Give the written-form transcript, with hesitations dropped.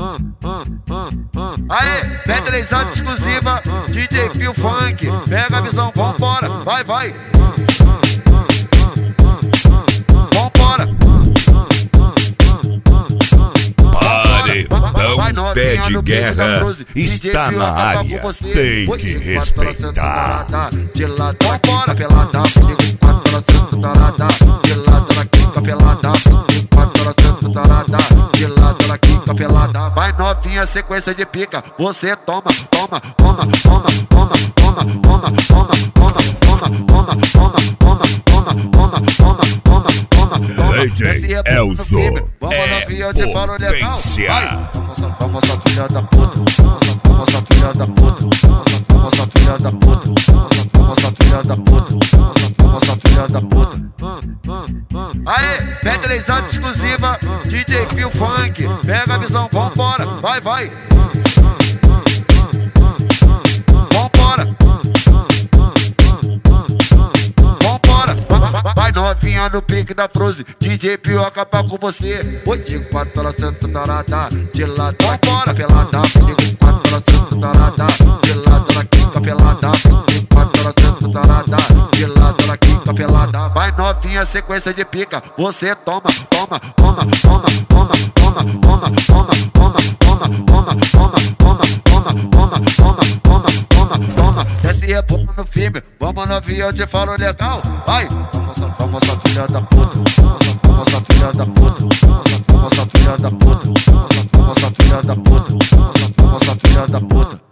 Aê, medleyzada exclusiva, DJ Pio Funk. Pega a visão, vambora, vai, vai. Vambora. Paredão Pé de Guerra está na área, tem que respeitar. De lado na quica pelada, de 4 horas sento tarada. De lado na quica pelada, de 4 horas sento tarada. De lado na quica pelada, vai novinha, sequência de pica. Você toma, toma, toma, toma, toma, toma, toma, toma, toma, toma, toma, toma, toma, toma, toma, toma, toma, toma. DJ Elzo é potência. Vamos essa filha da puta, vamos essa filha da puta, vamos essa filha da puta, vamos essa filha da puta, vamos essa filha da puta. Aê, medleyzada exclusiva, DJ Pio Funk. Pega a visão, vambora, vai, vai. Vambora. Vai novinha no pique da Froze, DJ Pio acabar com você. Oi, de 4 horas sento tarada, de lado na quica pelada. De 4 horas sento tarada, de lado na quica pelada. De 4 horas sento tarada, de lado na quica pelada. Vai novinha, sequência de pica. Você toma, toma, toma, toma, toma, toma, toma, toma, toma, toma, toma, toma, toma, toma, toma, toma, toma, toma, toma. Desce rebola no filme, vamos novinha, eu te falo legal. Vai, vamos essa filha da puta, vamos essa filha da puta, vamos essa filha da puta, vamos essa filha da puta, vamos essa filha da puta.